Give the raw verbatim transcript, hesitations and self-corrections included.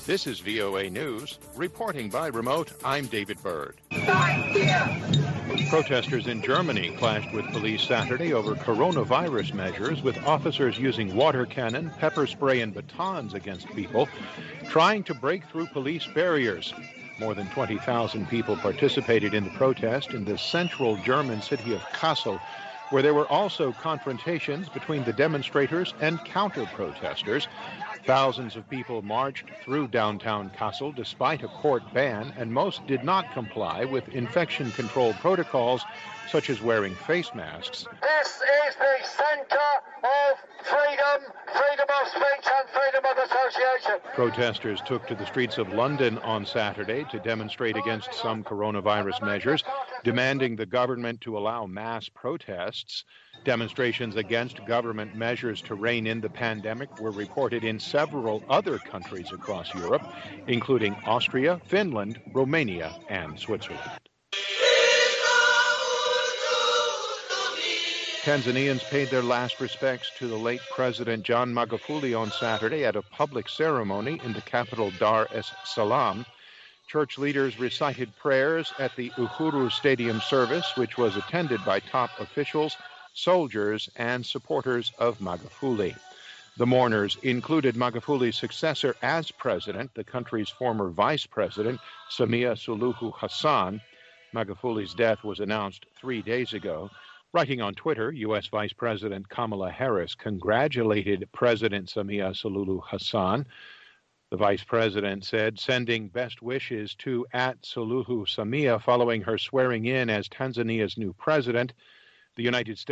This is V O A News. Reporting by remote, I'm David Byrd. Protesters in Germany clashed with police Saturday over coronavirus measures, with officers using water cannon, pepper spray, and batons against people trying to break through police barriers. More than twenty thousand people participated in the protest in the central German city of Kassel, where there were also confrontations between the demonstrators and counter-protesters. Thousands of people marched through downtown Kassel despite a court ban, and most did not comply with infection control protocols, such as wearing face masks. This is the center of freedom, freedom of speech and freedom of association. Protesters took to the streets of London on Saturday to demonstrate against some coronavirus measures, demanding the government to allow mass protests. Demonstrations against government measures to rein in the pandemic were reported in several other countries across Europe, including Austria, Finland, Romania, and Switzerland. Tanzanians paid their last respects to the late President John Magufuli on Saturday at a public ceremony in the capital Dar es Salaam. Church leaders recited prayers at the Uhuru Stadium service, which was attended by top officials, soldiers, and supporters of Magufuli. The mourners included Magufuli's successor as president, the country's former vice president, Samia Suluhu Hassan. Magufuli's death was announced three days ago. Writing on Twitter, U S Vice President Kamala Harris congratulated President Samia Suluhu Hassan. The vice president said, sending best wishes to at Suluhu Samia following her swearing in as Tanzania's new president. The United States